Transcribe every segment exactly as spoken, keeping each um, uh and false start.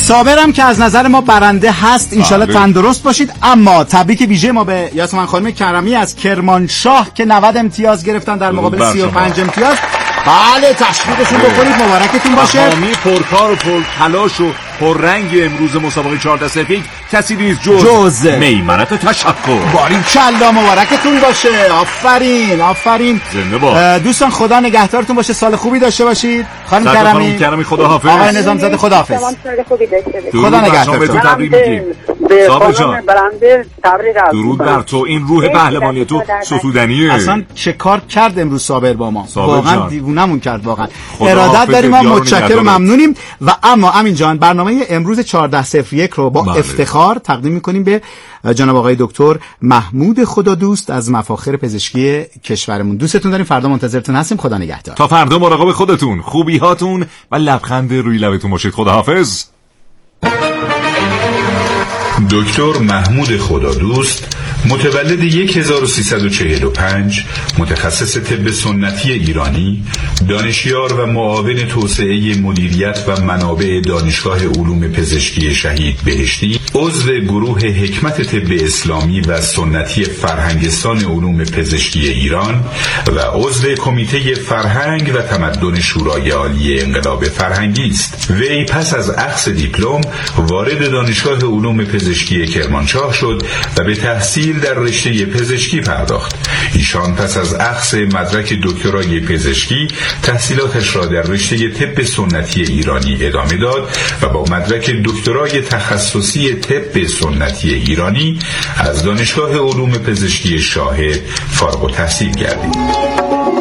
صابرم که از نظر ما برنده هست، انشالله تندرست باشید. اما تبریک ویژه ما به یاسمن خانم کرمی از کرمانشاه که نود امتیاز گرفتن در مقابل سی و پنج امتیاز. بله تشویقشون بکنید، مبارکتون باشه. حامی پرکار و پرتلاش و پررنگ امروز مسابقه چهارده صفر یک کسی نیست جز, جز میمنت تشکر. باریکلا مبارکتون باشه. آفرین آفرین. زنده باد دوستان، خدا نگهدارتون باشه، سال خوبی داشته باشید. خانم کرمی خانم کرمی خداحافظ. آقای نظامزاده خداحافظ. خدا نگهدارتون. تبریک میگیم. صابر جان برنده تبریک. درود بر تو، این روح پهلوانی تو ستودنیه. اصلا چه کار کرد امروز صابر با ما، واقعا دیوونمون کرد واقعا. ارادت داریم، ما متشکرم ممنونیم. و اما امین جان برنامه امروز چهارده صفر یک رو با بله. افتخار تقدیم میکنیم به جناب آقای دکتر محمود خدادوست از مفاخر پزشکی کشورمون. دوستتون داریم، فردا منتظرتون هستیم. خدا نگهدار. تا فردا مراقب خودتون، خوبی هاتون و لبخند روی لبتون باشید. خداحافظ. دکتر محمود خدادوست متولد هزار و سیصد و چهل و پنج، متخصص طب سنتی ایرانی، دانشیار و معاون توسعه مدیریت و منابع دانشگاه علوم پزشکی شهید بهشتی، عضو گروه حکمت طب اسلامی و سنتی فرهنگستان علوم پزشکی ایران و عضو کمیته فرهنگ و تمدن شورای عالی انقلاب فرهنگی است. وی پس از اخذ دیپلم وارد دانشگاه علوم پزشکی کرمانشاه شد و به تحصیل در رشته پزشکی پرداخت. ایشان پس از اخذ مدرک دکترای پزشکی تحصیلاتش را در رشته طب سنتی ایرانی ادامه داد و با مدرک دکترای تخصصی طب سنتی ایرانی از دانشگاه علوم پزشکی شاهد فارغ التحصیل گردید.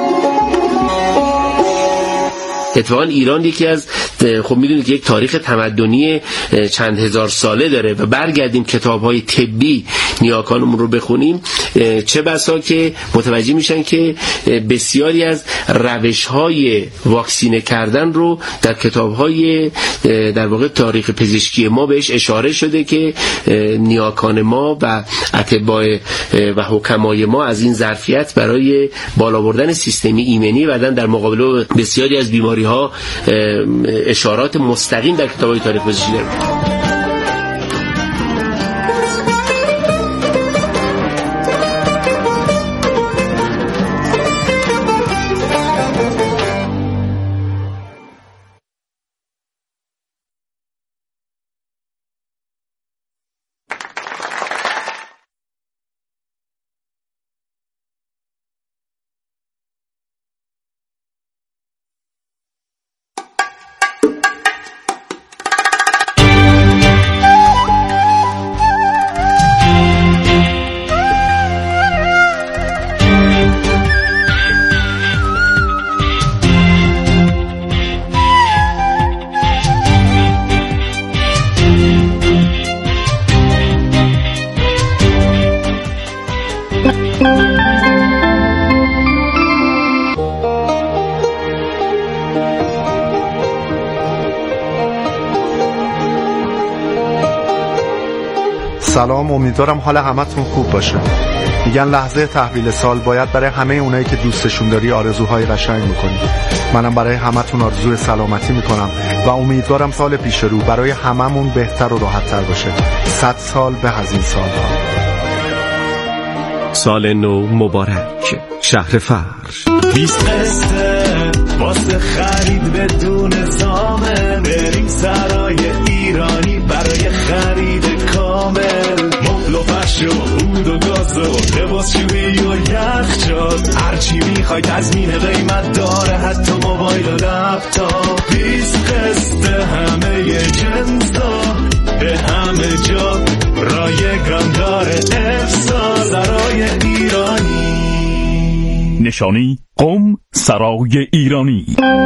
اتفاقا ایران یکی از خب میدونید که یک تاریخ تمدنی چند هزار ساله داره و برگردیم کتاب‌های طبی نیاکانمون رو بخونیم، چه بسا که متوجه میشن که بسیاری از روش‌های واکسینه کردن رو در کتاب‌های در واقع تاریخ پزشکی ما بهش اشاره شده که نیاکان ما و اتباع و حکمای ما از این ظرفیت برای بالا بردن سیستم ایمنی بدن در مقابله بسیاری از بیماری ها اشارات مستقیم در کتاب‌های تاریخ پزشکی دارند. سلام، امیدوارم حال همتون خوب باشه. میگن لحظه تحویل سال باید برای همه اونایی که دوستشون داری آرزوهای قشنگ میکنی. منم برای همتون آرزوی سلامتی میکنم و امیدوارم سال پیش رو برای هممون بهتر و راحت تر باشه. صد سال به از این سالها. سال نو مبارک. شهر فرش بیست قسطه واسه خرید بدون زامن، بریم سرای ایرانی برای خرید کامل، مبل و فرش و عود و گاز و لباس شویی و یخچال، هرچی میخوای تضمین قیمت داره، حتی موبایل و لپتاپ. بیست قسطه همه جنسا به همه جا، رایگان داره افسا سرای ایرانی. نشانی قم سرای ایرانی.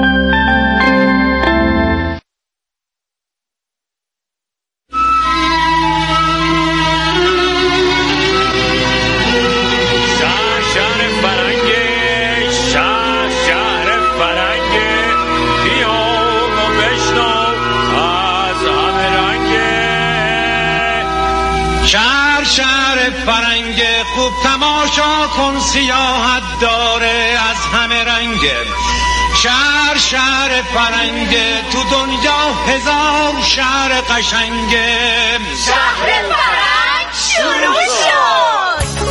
فرنگ خوب تماشا کن، سیاحت داره از همه رنگ. شهر شهر فرنگه، تو دنیا هزار شهر قشنگه. شهر فرنگ شروع شد.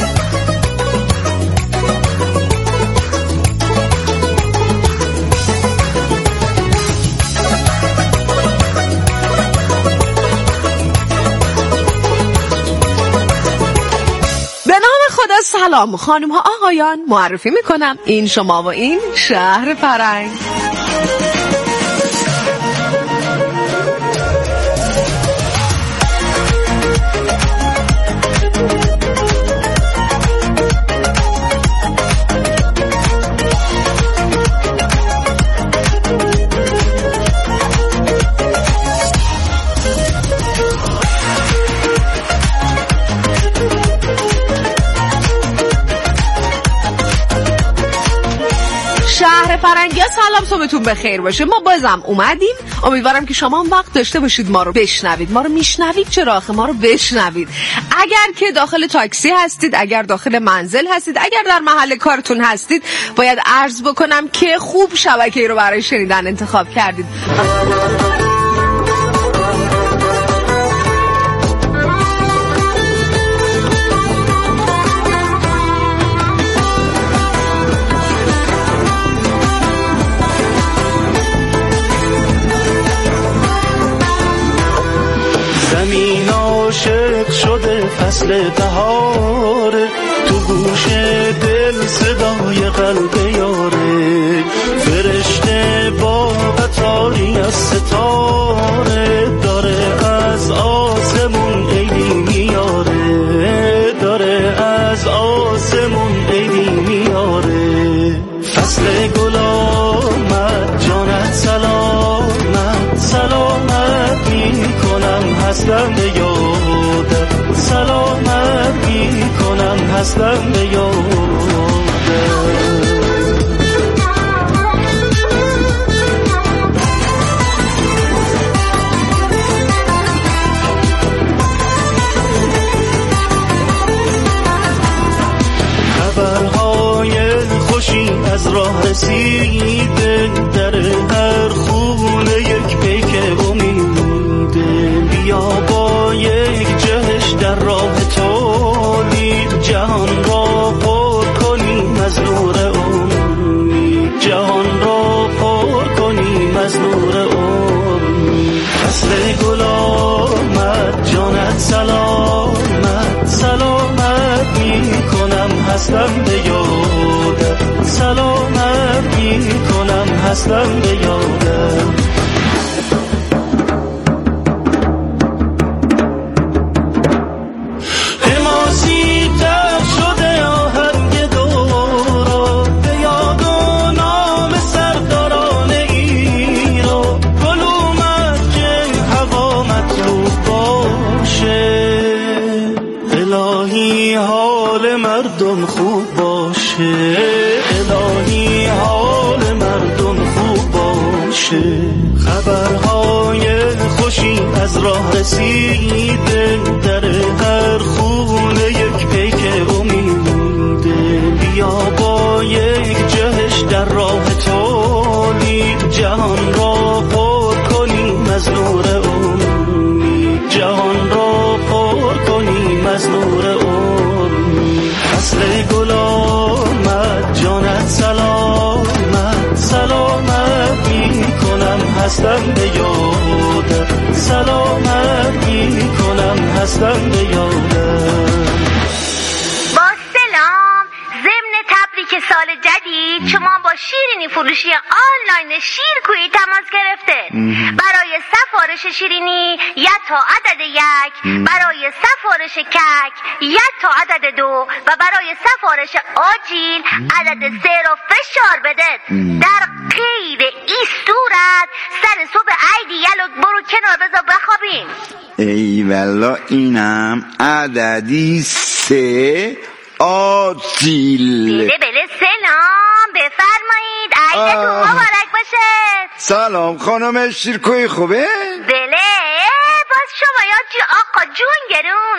خدا سلام خانم ها آقایان، معرفی میکنم این شما و این شهر فرنگ. شهر فرنگی، سلام، صبحتون بخیر باشه. ما بازم اومدیم، امیدوارم که شما هم وقت داشته باشید ما رو بشنوید. ما رو میشنوید چرا آخه؟ ما رو بشنوید. اگر که داخل تاکسی هستید، اگر داخل منزل هستید، اگر در محل کارتون هستید، باید عرض بکنم که خوب شبکه‌ای رو برای شنیدن انتخاب کردید. زمین عاشق شده فصل بهاره، تو گوش دل صدای قلب یاره، فرشته با قطاری از ستاره، داره از آسمون عیدی میاره، داره از آسمون عیدی میاره. فصل گل آمد جانت سلامت، سلامت میکنم هستم به یادت، سلامت میکنم هستم به یادت. خبرهای خوشی از راه رسیده، در هر خونه یک پیک امیده، بیا با یک جهش در راه تولید، جهان را پر کنیم از نور امید، جهان را پر کنیم از نور امید. فصل گل آمد جانت سلامت، سلامت میکنم هستم به یادت، سلامت میکنم هستم به یادت. مردم خوب باشه، الهی حال مردم خوب باشه. خبرهای خوشی از راه رسیده، در هر خونه یک پیک امیده، بیا با یک جهش در راه تولید، جهان را پر کنیم از نور امید، جهان را پر کنیم از نور امید. فصل گل آمد جانت سلامت، سلامت میکنم هستم به یادت، سلامت میکنم هستم به یادت. با سلام، ضمن تبریک سال جدید شما با شیرینی فروشی آنلاین شیرکویی تماس گرفته. برای سفارش شیرینی یک تا عدد یک، برای سفارش کک یک تا عدد دو و برای سفارش آجیل عدد سه رو فشار بده. در غیر این صورت سر صبح عید یلو برو کنار بذار بخوابیم. ای والا اینم عددی سه آجیل. بله بله سلام، بفرمایید، عیدتون مبارک باشه. سلام خانم شیرکویی خوبه؟ بله باز شما یا جو آقا جون گرون از شما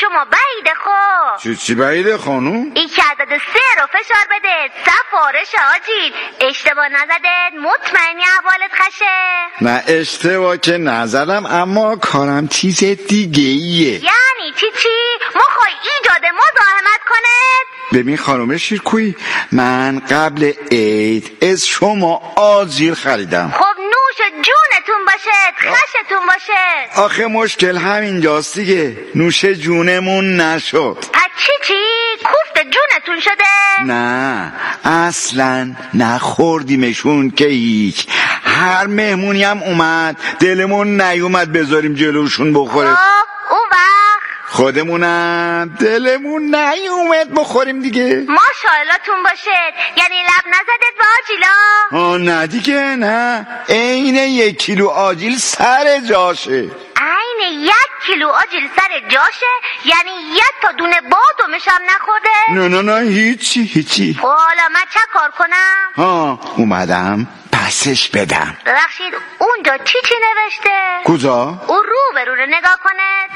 شما بعیده خب. چی چی بعیده خانوم؟ این که عدد سه رو فشار بده، سفارش آجیل. اشتباه نزدت؟ مطمئنی احوالت خشه؟ نه اشتباه که نزدم، اما کارم چیز دیگه ایه. یعنی چی چی؟ مخوای ایجاد مزاحمت کنه؟ ببین خانم شیرکویی، من قبل عید از شما آجیل خریدم. خب نوش جونتون باشه، خشتون باشه. آخه مشکل همینجاست دیگه، نوش جونمون نشد. پس چی چی؟ کوفت جونتون شده؟ نه اصلا نخوردیمشون که هیچ. هر مهمونی هم اومد دلمون نیومد بذاریم جلوشون بخوره. خب اون وقت خودمونم دلمون نیومد بخوریم دیگه. ماشاءاللهتون باشه. یعنی لب نزدت به آجیلا؟ آه نه دیگه، نه عین یک کیلو آجیل سر جاشه. عین یک کیلو آجیل سر جاشه؟ یعنی یک تا دونه بادومش هم نخورده؟ نه نه نه هیچی هیچی. حالا من چه کار کنم؟ ها اومدم پسش بدم. ببخشید اونجا چی چی نوشته؟ کجا؟ اون رو به رو نگاه کنید.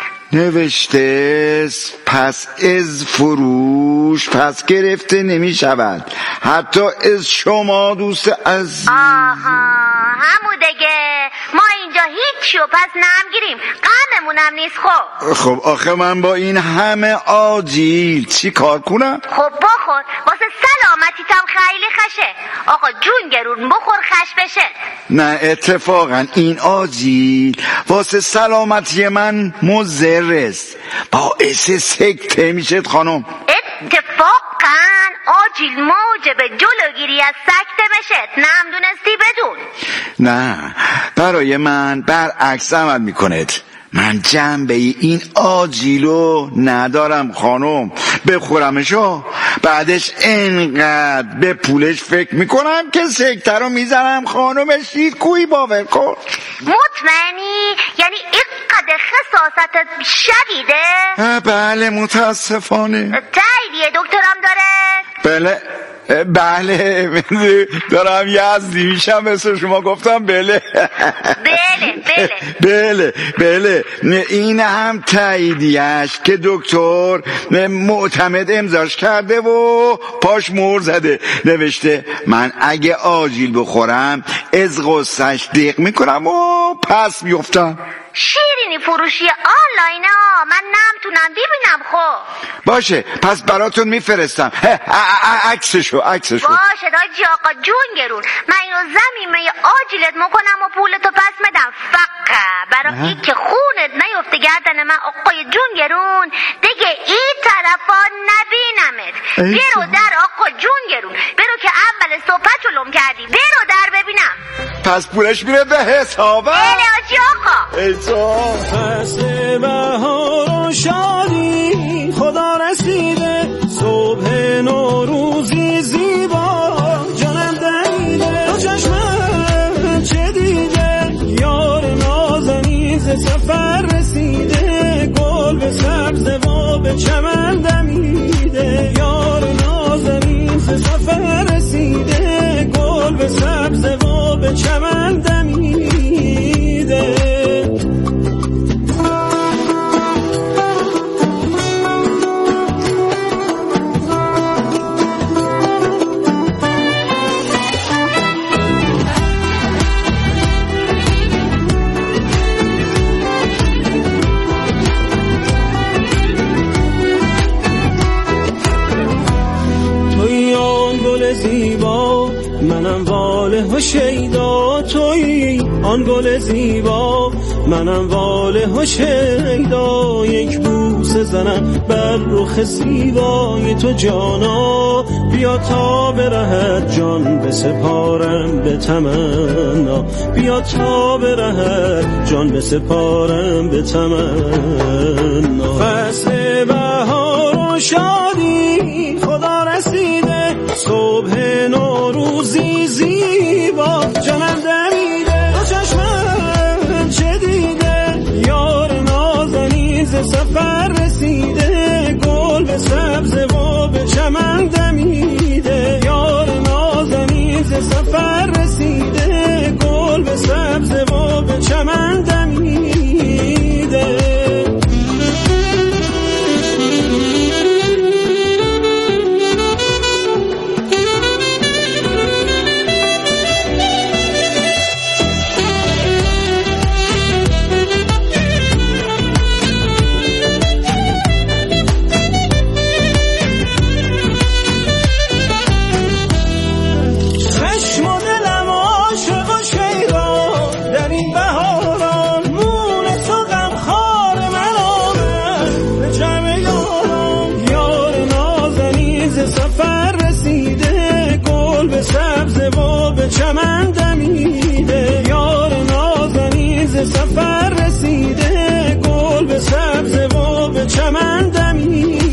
نوشته پس از فروش پس گرفته نمی شود، حتی از شما دوست عزیز. آها همون دیگه، ما اینجا هیچی و پس نمگیریم، غممونم نیست. خب خب آخه من با این همه آجیل چی کار کنم؟ خب بخور، واسه سلامتیتم خیلی خشه. آقا جون گرون بخور خش بشه. نه اتفاقا این آجیل واسه سلامتی من مضر است، باعث سکته میشه خانم. اتفاقا آجیل موجب جلوگیری از سکته میشه، نم دونستی بدون. نه برای من برعکس عمل میکنه. من جنبه این آجیلو ندارم خانم، بخورمشو بعدش انقدر به پولش فکر میکنم که سکته رو میزنم. خانم شیرکویی باور کن. مطمئنی؟ یعنی اینقدر خساستت شدیده؟ بله متاسفانه. تاییدیه دکترم داره؟ بله بله دارم یزدی میشم مثل شما گفتم. بله بله بله بله بله این هم تاییدیش که دکتر معتمد امضاش کرده و پاش مهر زده، نوشته من اگه آجیل بخورم از غصهش دیق میکنم و پس میفتم. شیرینی فروشی آنلاینه ها، من نمیتونم ببینم. خب باشه پس براتون میفرستم عکسشو عکسشو. باشه داجی آقا جون گرون، من اینو زمینه آجیلت میکنم و پولتو پس میدم، فقط برای این که خونت نیفته گردن من آقای جون گرون دیگه این طرفا نبینمت. برو در آقا جون گرون، برو که اول صحبت لوم کردی، برو در ببینم. پس پولش میره به حسابم. بله آجی آقا. ایسا فصل بهار و شادی خدا رسیده، صبح نوروزی زیبا جانم دمیده، دو چشمم چه دیده، یار نازنین ز سفر رسیده، گل به سبز و به چمن دمیده، یار نازنین ز سفر رسیده، گل به سبز و به چمن دمیده. زیبا منم واله و شیدا، تویی آن گل زیبا منم واله و شیدا، یک بوسه زنم بر رخ زیبای تو جانا، بیا تا برهد جان بسپارم به تمنا، بیا تا برهد جان بسپارم به تمنا. فصل بهار و شادی خدا رسیده، صبح نوروزی زیبا جانم دمیده، دو چشمم چه دیده، یار نازنین ز سفر رسیده، گل به سبز و به چمن دمیده، یار نازنین ز سفر رسیده، گل به سبز و به چمن دمیده. چمن دمیده، یار نازنین ز سفر رسیده، گل به سبز و به چمن دمیده.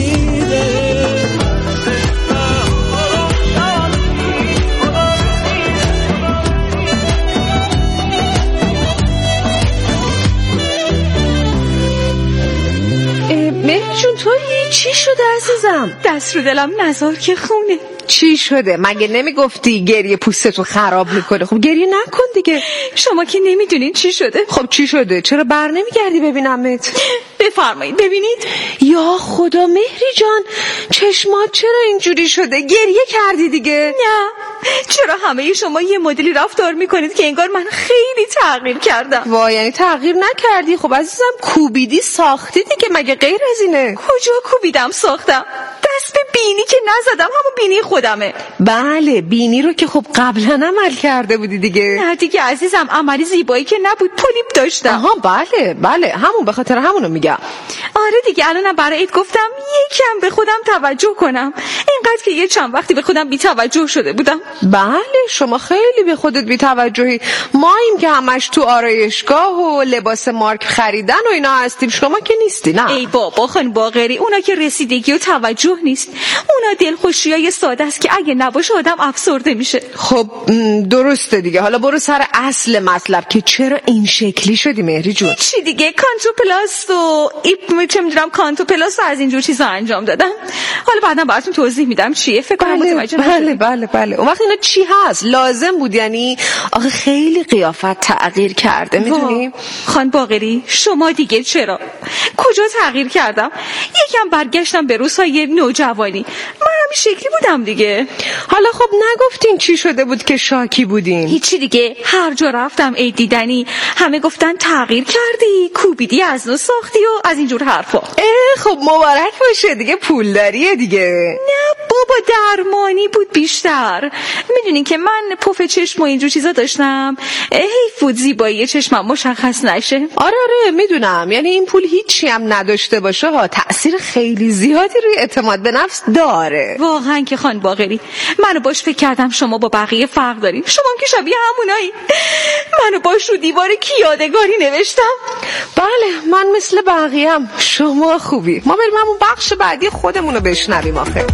مهرجون توی چی شده عزیزم؟ دست رو دلم نزار که خونه. چی شده؟ مگه نمیگفتی گریه پوستتو خراب میکنه؟ خب گریه نکن دیگه. شما که نمیدونین چی شده. خب چی شده؟ چرا بر نمیگردی ببینمت؟ بفرمایید ببینید. یا خدا مهری جان، چشمات چرا اینجوری شده؟ گریه کردی دیگه؟ نه، چرا همه شما یه مدلی رفتار میکنید که انگار من خیلی تغییر کردم. وای، یعنی تغییر نکردی؟ خب عزیزم کوبیدی ساختی دیگه، مگه غیر از اینه؟ کجا کوبیدم ساختم؟ دست به بینی که نزدم، همون بینی خودمه. بله بینی رو که خب قبلا عمل کرده بودی دیگه. نه دیگه عزیزم، عملی زیبایی که نبود، پولیپ داشتم. آها بله بله، همون، به خاطر همونو میگم. آره دیگه، الانم برای عید گفتم یکم به خودم توجه کنم، اینقدر که یه چند وقتی به خودم بی توجه شده بودم. بله شما خیلی به خودت بی توجهی. ماییم که همش تو آرایشگاه و لباس مارک خریدن و اینا هستیم، شما که نیستی. نه ای بابا خانم باقری، اونا که رسیدگی و توجه نیست، اونا دلخوشیای ساده است که اگه نباشه آدم افسرده میشه. خب درسته دیگه. حالا برو سر اصل مطلب که چرا این شکلی شدی مهری جون. چی دیگه، کانتو پلاس و ایپ چه میدونم کانتو پلاس از اینجور چیزا انجام دادم. حالا بعدا براتون توضیح میدم چیه. فکر کنم متوجه بله بله بله بله. اون وقت اینا چی هست؟ لازم بود یعنی؟ آخه خیلی قیافت تغییر کرده میدونی. خان باقری شما دیگه چرا؟ کجا تغییر کردم؟ یکم برگشتم به روزهای نوجوانی، من همین شکلی بودم دیگه. حالا خب نگفتین چی شده بود که شاکی بودین؟ هیچی دیگه، هر جا رفتم عید دیدنی همه گفتن تغییر کردی، کوبیدی، از نو ساختی و از اینجور حرفا. خب مبارک باشه دیگه، پولداریه دیگه. نه بابا، درمانی بود بیشتر. میدونین که من پف چشم و اینجور چیزا داشتم، حیف بود زیبایی چشمم مشخص نشه. آره آره میدونم، یعنی این پول هیچی هم نداشته باشه ها، تأثیر خیلی زیادی روی اعتماد به نفس داره. واقعا که خان باقری، منو باش فکر کردم شما با بقیه فرق دارین. شما هم که شبیه همونایی. منو باش رو دیوار کی یادگاری نوشتم. بله من مثل بقیه‌ام، شما خوبی. ما بریم همون بخش بعدی خودمونو بشنویم آخه.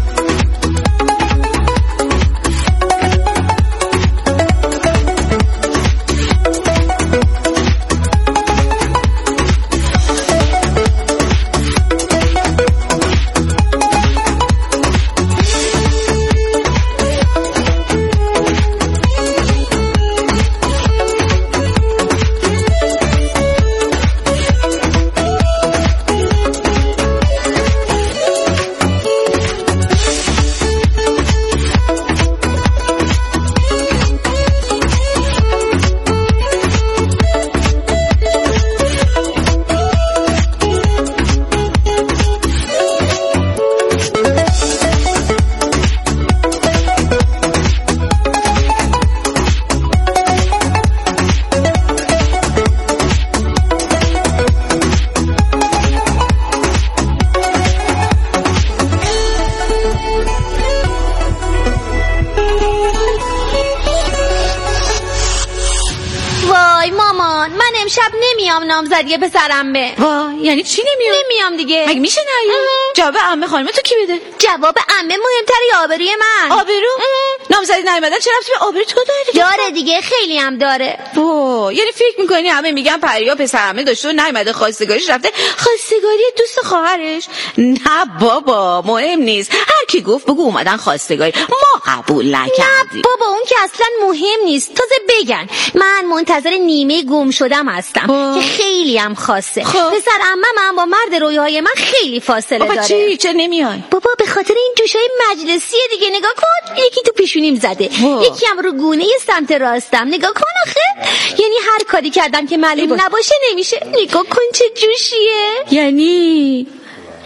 نامزدی پسرمه. وای یعنی چی نمیام؟ نمیام دیگه. مگه میشه نیام؟ جواب عمه خانم تو کی بده؟ جواب عمه مهمتره آبروی من. آبرو؟ نامزدی نیومدن چرا ربطی به آبرو تو داره؟ داره دیگه، خیلی هم داره. وای یعنی فکر میکنی همه میگن پریا پسرمه داشته و نیومده، خواستگاریش رفته خواستگاری دوست خواهرش؟ نه بابا مهم نیست، هر کی گفت بگو اومدن خواستگاری، ما قبول نکردیم. نه بابا اون که اصلا مهم نیست، تازه بگن من منتظر نیمه گم شدم هستم که خیلی هم خاصه. پسر عمم با مرد رویاهای من خیلی فاصله بابا داره. چی چه نمیای؟ بابا به خاطر این جوشای مجلسیه دیگه، نگاه کن یکی تو پیشونیم زده، واه. یکی هم رو گونه سمت راستم، نگاه کن آخه. یعنی هر کاری کردم که معلوم نباشه نمیشه. نگاه کن چه جوشیه. یعنی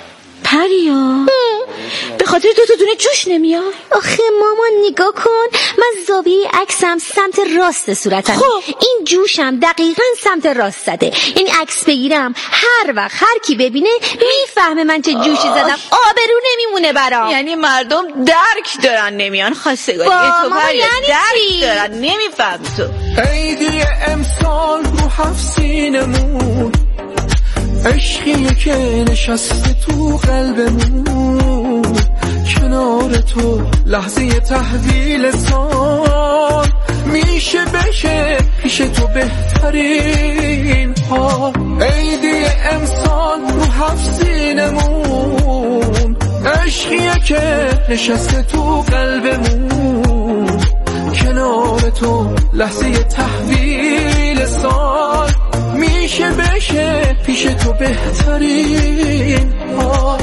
پریا به خاطر دو تا دونه جوش نمیاد؟ آخه مامان نگاه کن، من زاویه عکسم سمت راست صورتم، خب این جوشم دقیقاً سمت راست زده. این عکس بگیرم هر وقت هر کی ببینه میفهمه من چه جوشی زدم، آبرو نمیمونه برام. یعنی مردم درک دارن نمیان خواستگاری تو پریا، یعنی درک دارن نمیفهم تو. عیدی امسال رو هفت سینمون، عشقیه که نشسته تو قلبمون، کنار تو لحظه تحویل سال میشه بشه پیش تو بهترین حال. عیدی امسال رو هفت سینمون، عشقیه که نشسته تو قلبمون، کنار تو لحظه تحویل سال میشه بشه پیش تو بهترین حال.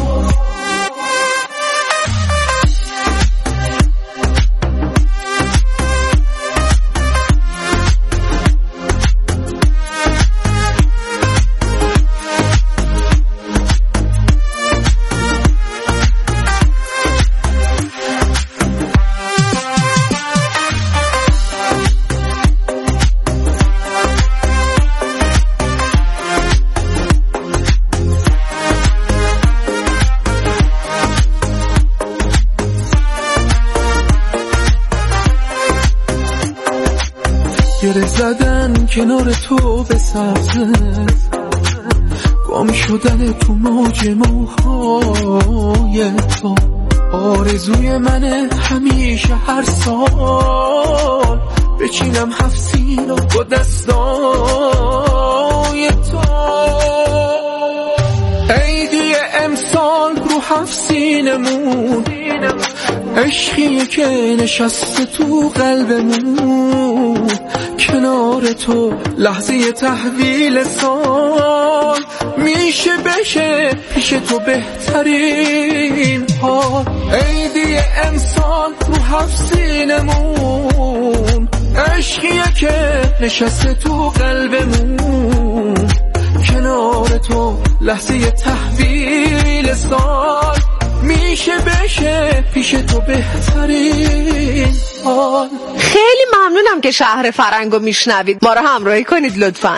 گره زدن کنار تو به سبزه، گم شدن تو موج موهای تو، آرزوی منه همیشه هر سال بچینم هفت سینا با دستای تو. عیدی امسال رو هفت سینمون، عشقیه که نشسته تو قلبمون، کنار تو لحظه تحویل سال میشه بشه پیش تو بهترین حال. عیدی امسال رو هفت سینمون، عشقیه که نشسته تو قلبمون، کنار تو لحظه تحویل سال میشه بشه پیش تو بهترین حال. خیلی ممنونم که شهر فرنگو میشنوید، ما رو همراهی کنید لطفاً.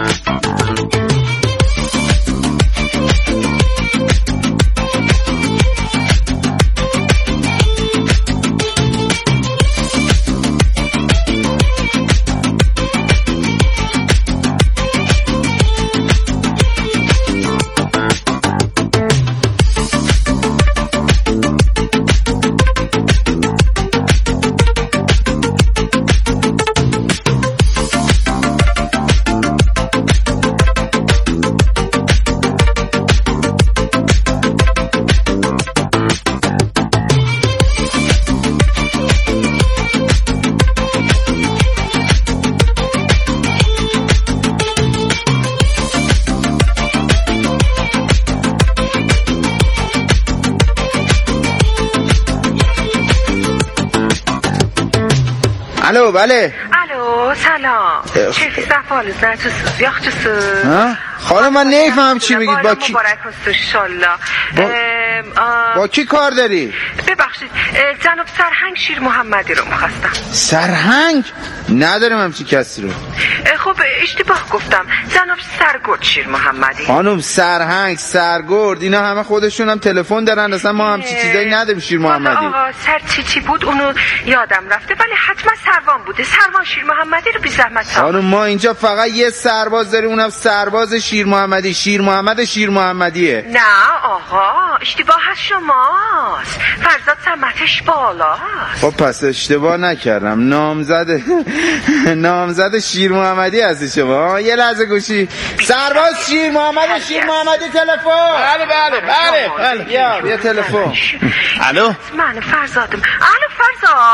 الو بله. الو سلام. چه زفال زنچوسوز یاخچوسوز. ها خانم من نمیفهم چی میگید. با کی مبارک است انشالله. با... با کی کار داری؟ ببخشید جناب سرهنگ شیر محمدی رو می‌خواستم. سرهنگ؟ ندارم همچین کسی رو. خب اشتباه گفتم، جناب سرگرد شیر محمدی. خانم سرهنگ سرگرد اینا همه خودشون هم تلفن دارن، اصلا ما همچین چیزایی نداریم. شیر محمدی آقا سر چی چی بود اونو یادم رفته، ولی حتما سروان بوده. سروان شیر محمدی رو بی زحمت. خانم ما اینجا فقط یه سرباز داریم، اونم سرباز شیر محمدی. شیر محمد شیر محمدیه. نه آقا اشتباه از شماست، فرزاد سمتش بالاست. خب پس اشتباه نکردم، نامزد نامزد شیر محمدی هستی شما. یه لحظه گوشی. سرباز شیر محمد شیر محمدی تلفن. بله بله بله بله. یا یه تلفن. الو من فرزادم. الو فرزاد.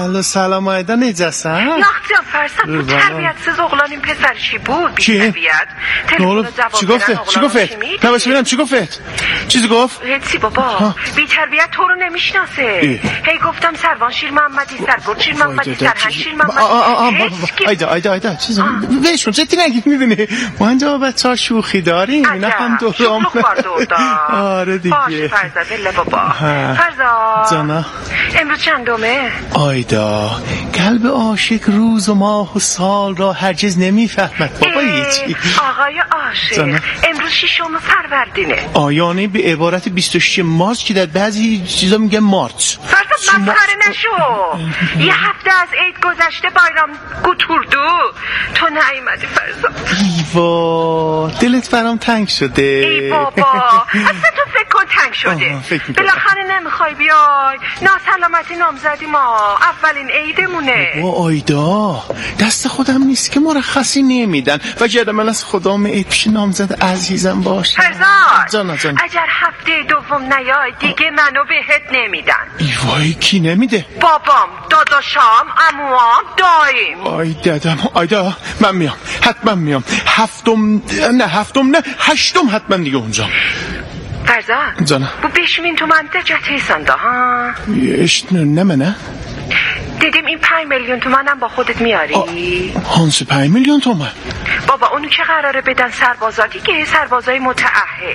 بله سلام آیدا نجسن یاخ جان فرصت تو تربیتسز اغلانیم پسرشی بود بی تربیت چی گفته؟ چی گفته؟ نباشه ببینم چی گفته؟ چیزی گفت؟ هیچی بابا بی تربیت تو رو نمیشناسه هی گفتم سروان شیر محمدی سرگرد شیر محمدی سرهنگ شیر محمدی آیدا آیدا آیدا چیزی بهشون جدی نگید میدونی ما اینجا بچه ها شوخی داریم اینا هم دورم آره دیگه باشه فرزاد الله بابا فرزاد جانا امروز چندمه؟ آیدا قلب عاشق روز و ماه و سال را هرگز نمیفهمد بابا هیچی آقای عاشق امروز ششم فروردینه آیانه به عبارت بیست و شش مارس که در بعضی چیزا میگن مارچ فرزاد مسخره نشو یه هفته از عید گذشته بایرام گوتوردو تو نیومدی فرزاد ایوا دلت برام تنگ شده ای بابا اصلا تو فکر کن تنگ شده بالاخره نمیخوای بیای ناسلامتی نامزدی ما اولین عیدمونه بابا آیدا دست خودم نیست که مرخصی نمیدن و گرد من از خدام عید پیش نامزد عزیزم باشه فرزاد جانا جانا اگر هفته دوم نیای دیگه منو بهت نمیدن ایوای کی نمیده بابام داداشام عموام دایم آی دادم آیدا من میام حتما میام هفتم نه هفتم نه هشتم حتما دیگه اونجا فرزاد جانا بو بشمین تو منطقه سنده ها اشت نه منه دیدیم این پنج میلیون تومنم با خودت میاری هانس پنج میلیون تومن بابا اونو که قراره بدن سربازا دیگه سربازای متعهد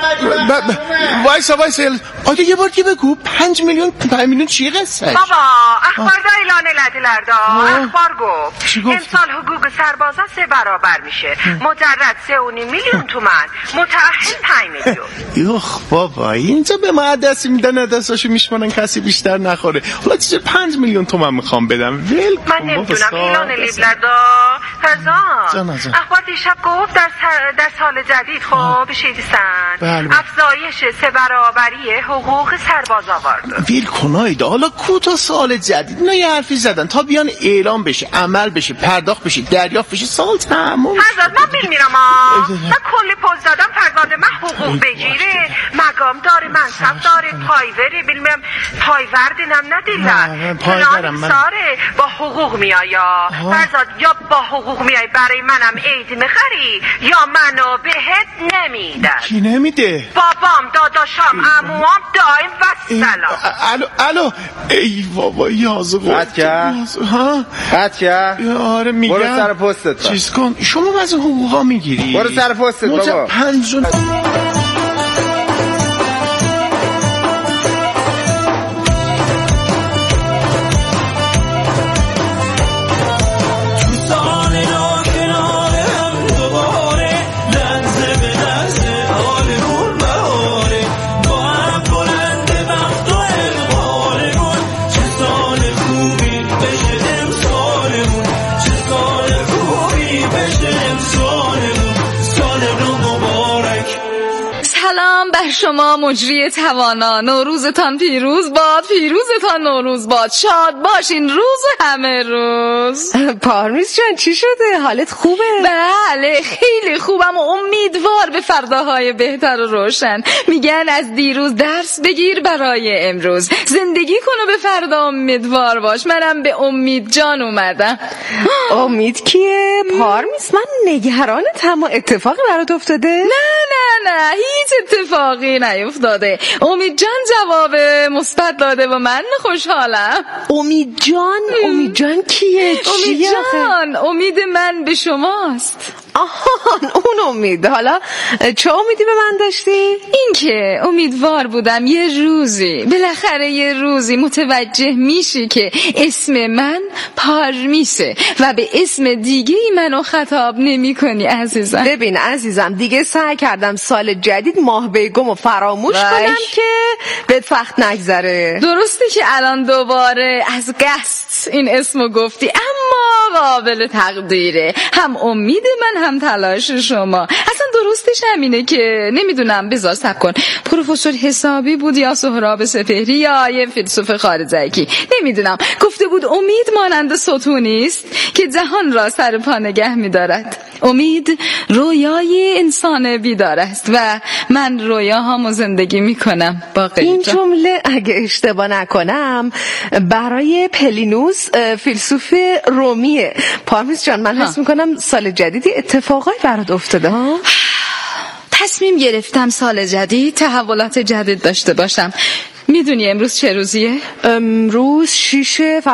وایسا وایسا آده یه بار دیگه بگو پنج میلیون پنج میلیون چیه قصهش بابا اخبار دا اعلان لدلر دا اخبار گفت امسال حقوق سربازا سه برابر میشه مجرد سه و نیم میلیون تومن متعهد پنج میلیون یخ بابا اینجا به ما دستی میدن دستاشو میشمانن کسی بیشتر نخوره حالا چیزه پنج میلیون تومن میخوام بدم ول من نمیدونم اعلان لیبلر دا فرزان اخبار دیشب گفت در, سر... در سال جدید خب شیدیستن افزایش سه برابری حقوق سرباز آورد ویل کنایده حالا کوتا سال جدید اینا یه حرفی زدن تا بیان اعلام بشه عمل بشه پرداخت بشه دریافت بشه سال تموم فرزاد من بیل میرم ها من کلی پوز دادم فرزاد من حقوق بگیره مقام داره منصب داره پایوره بیلمم پایوردینم ندیلن پایورم من با حقوق میایا فرزاد یا با حقوق میای برای منم عید میخری یا منو بهت نمیدن کی نمیده بابام داداشام عموام دایم و سلام الو الو ای بابا یازو قد کرد ها قد کرد آره میگم برو سر پستت چیز کن شما از حقوقا میگیری برو سر پستت بابا پنج شما مجری توانا نوروزتان پیروز باد پیروزتان نوروز باد شاد باشین روز همه روز پارمیز جان چی شده حالت خوبه؟ بله خیلی خوبم و امیدوار به فرداهای بهتر و روشن میگن از دیروز درس بگیر برای امروز زندگی کن و به فردا امیدوار باش منم به امید جان اومدم امید کیه؟ پارمیز من نگرانتم و اتفاقی برات افتاده؟ نه نه نه هیچ اتفاقی نیفتاده امید جان جواب مثبت داده و من خوشحالم امید جان امید جان کیه؟ امید جان امید من به شماست آهان اون امید حالا چه امیدی به من داشتی؟ این که امیدوار بودم یه روزی بالاخره یه روزی متوجه میشی که اسم من پارمیسه و به اسم دیگه ای منو خطاب نمی کنی عزیزم ببین عزیزم دیگه سعی کردم سال جدید ماه بیگم و فراموش باش. کنم که بهت وقت نگذره درسته که الان دوباره از قصد این اسمو گفتی اما قابل تقدیره هم امید من هم تلاش شما اصلا درستش همینه که نمیدونم بذار صبر کن پروفسور حسابی بود یا سهراب سپهری یا یه فیلسوف خارزکی نمیدونم گفته بود امید مانند ستونی است که جهان را سر پا نگه می‌دارد. امید رویای انسان بیدار است و من رویاهامو زندگی میکنم. این جمله اگه اشتباه نکنم برای پلینوس فیلسوف رومیه. پارمیز جان من حس میکنم سال جدیدی اتفاقای برات افتاده ها؟ تصمیم گرفتم سال جدید تحولات جدید داشته باشم. میدونی امروز چه روزیه؟ امروز شیشه